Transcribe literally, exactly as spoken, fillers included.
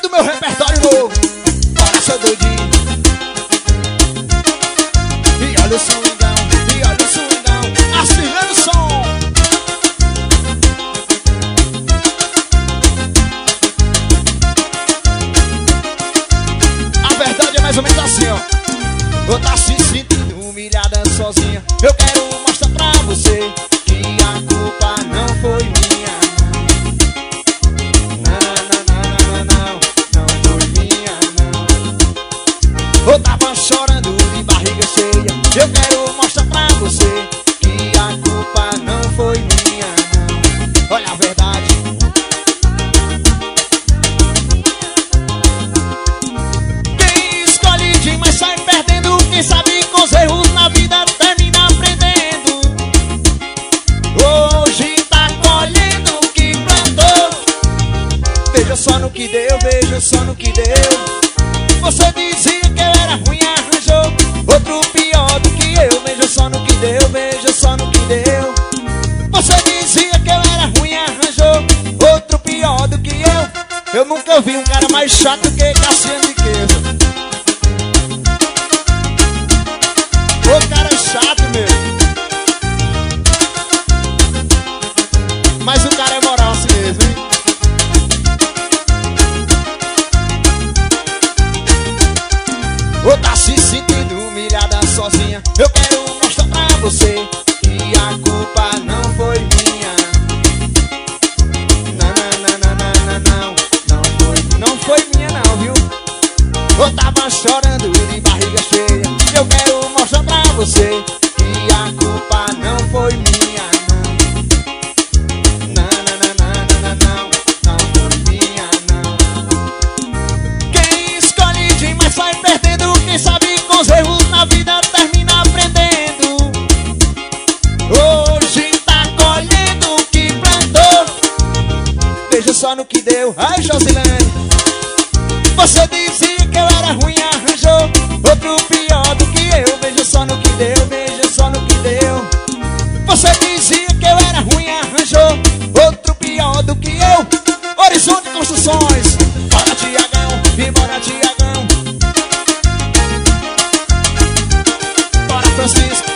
do meu repertório novo. Bora, seu doidinho. E olha o swingão, e olha o swingão, aspirando o som. A verdade é mais ou menos assim, ó. Ou tá se sentindo humilhada sozinha. Eu quero mostrar pra você que a culpa não foi minha. Eu tava chorando de barriga cheia. Eu quero mostrar pra você que a culpa não foi minha, não. Olha a verdade. Quem escolhe demais sai perdendo. Quem sabe com os erros na vida termina aprendendo. Hoje tá colhendo o que plantou. Veja só no que deu, veja só no que deu. Você dizia que eu era ruim, arranjou outro pior do que eu. Veja só no que deu, veja só no que deu. Você dizia que eu era ruim, arranjou outro pior do que eu. Eu nunca vi um cara mais chato que Cassiano de Queijo. O cara é chato mesmo. Mas o cara é moral assim mesmo, hein? Ou tá se sentindo humilhada sozinha. Eu quero mostrar pra você que a culpa não foi minha. Não, não, não, não, não, não, não foi, não foi minha não, viu? Eu tava chorando de barriga cheia. Eu quero mostrar pra você que a culpa não foi minha, não. Não, não, não, não, não, não, não foi minha, não. Quem escolhe demais sai perdendo. Quem sabe com os erros na vida termina aprendendo. Hoje tá colhendo o que plantou. Veja só no que deu. Ai, Josilene. Você dizia que eu era ruim, arranjou outro pior do que eu. Veja só no que deu, veja só no que deu. Você dizia que eu era ruim, arranjou outro pior do que eu. Horizonte Construções. Bora, Tiagão, e bora, Tiagão. Francisco.